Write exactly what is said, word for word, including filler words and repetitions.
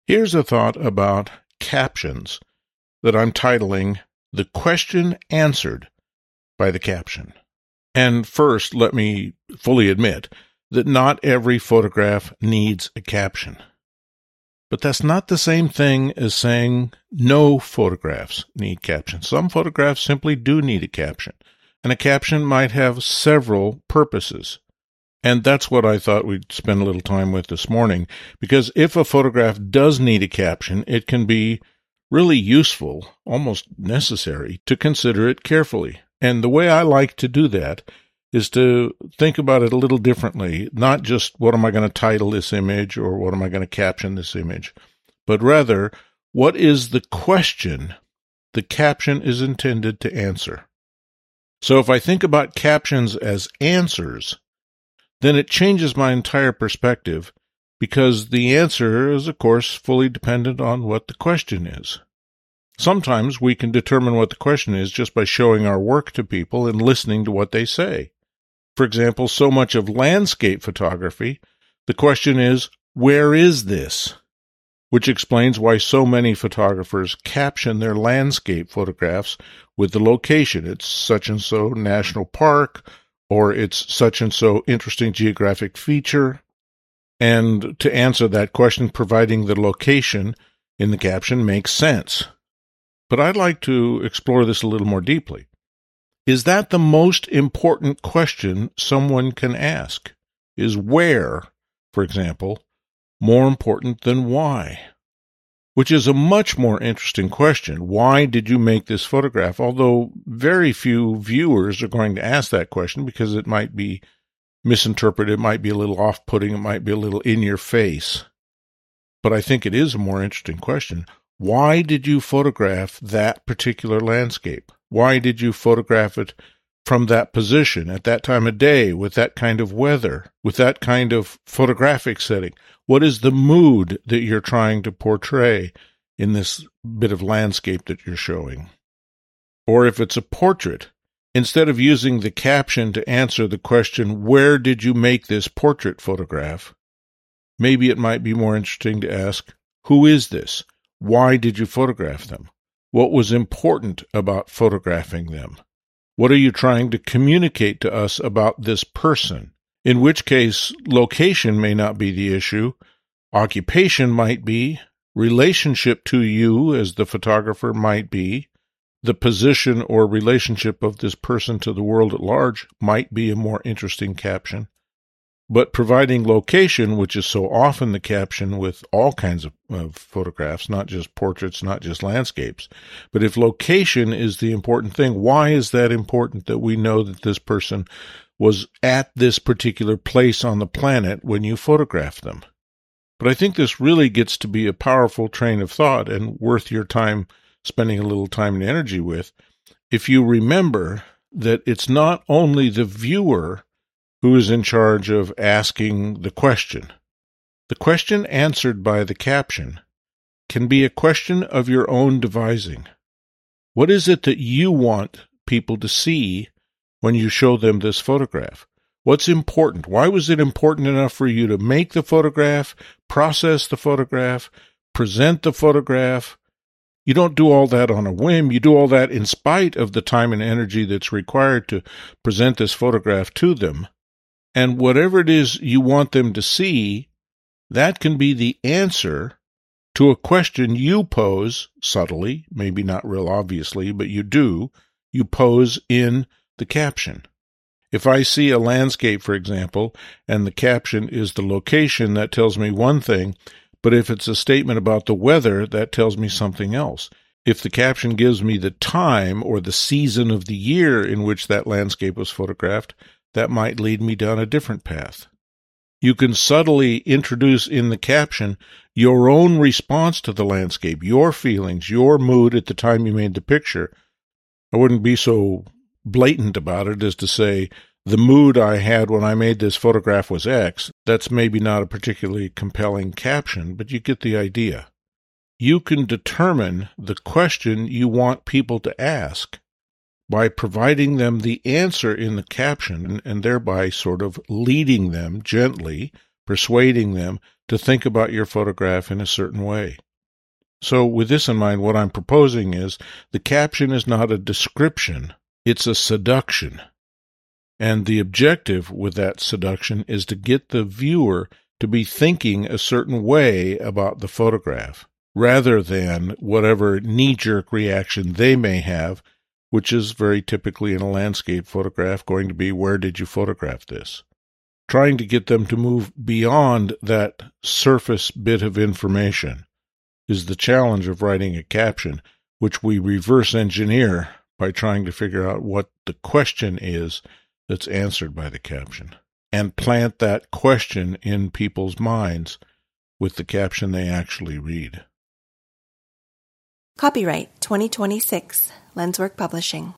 Here's a thought about captions that I'm titling The Question Answered by the Caption. And first, let me fully admit that not every photograph needs a caption. But that's not the same thing as saying no photographs need captions. Some photographs simply do need a caption, and a caption might have several purposes. And that's what I thought we'd spend a little time with this morning, because if a photograph does need a caption, it can be really useful, almost necessary, to consider it carefully. And the way I like to do that is to think about it a little differently, not just what am I going to title this image or what am I going to caption this image, but rather, what is the question the caption is intended to answer? So if I think about captions as answers, then it changes my entire perspective, because the answer is, of course, fully dependent on what the question is. Sometimes we can determine what the question is just by showing our work to people and listening to what they say. For example, so much of landscape photography, the question is, where is this? Which explains why so many photographers caption their landscape photographs with the location. It's such-and-so national park, or it's such-and-so interesting geographic feature. And to answer that question, providing the location in the caption makes sense. But I'd like to explore this a little more deeply. Is that the most important question someone can ask? Is where, for example, more important than why? Which is a much more interesting question. Why did you make this photograph? Although very few viewers are going to ask that question because it might be misinterpreted, it might be a little off-putting, it might be a little in your face. But I think it is a more interesting question. Why did you photograph that particular landscape? Why did you photograph it from that position, at that time of day, with that kind of weather, with that kind of photographic setting? What is the mood that you're trying to portray in this bit of landscape that you're showing? Or if it's a portrait, instead of using the caption to answer the question, where did you make this portrait photograph? Maybe it might be more interesting to ask, who is this? Why did you photograph them? What was important about photographing them? What are you trying to communicate to us about this person? In which case, location may not be the issue. Occupation might be. Relationship to you as the photographer might be. The position or relationship of this person to the world at large might be a more interesting caption. But providing location, which is so often the caption with all kinds of, of photographs, not just portraits, not just landscapes, but if location is the important thing, why is that important that we know that this person was at this particular place on the planet when you photographed them? But I think this really gets to be a powerful train of thought and worth your time spending a little time and energy with, if you remember that it's not only the viewer who is in charge of asking the question. The question answered by the caption can be a question of your own devising. What is it that you want people to see when you show them this photograph? What's important? Why was it important enough for you to make the photograph, process the photograph, present the photograph? You don't do all that on a whim. You do all that in spite of the time and energy that's required to present this photograph to them. And whatever it is you want them to see, that can be the answer to a question you pose subtly, maybe not real obviously, but you do, you pose in the caption. If I see a landscape, for example, and the caption is the location, that tells me one thing, but if it's a statement about the weather, that tells me something else. If the caption gives me the time or the season of the year in which that landscape was photographed, that might lead me down a different path. You can subtly introduce in the caption your own response to the landscape, your feelings, your mood at the time you made the picture. I wouldn't be so blatant about it as to say, the mood I had when I made this photograph was X. That's maybe not a particularly compelling caption, but you get the idea. You can determine the question you want people to ask by providing them the answer in the caption and thereby sort of leading them gently, persuading them to think about your photograph in a certain way. So with this in mind, what I'm proposing is the caption is not a description, it's a seduction. And the objective with that seduction is to get the viewer to be thinking a certain way about the photograph, rather than whatever knee-jerk reaction they may have, which is very typically in a landscape photograph going to be, where did you photograph this? Trying to get them to move beyond that surface bit of information is the challenge of writing a caption, which we reverse engineer by trying to figure out what the question is that's answered by the caption, and plant that question in people's minds with the caption they actually read. Copyright twenty twenty-six, Lenswork Publishing.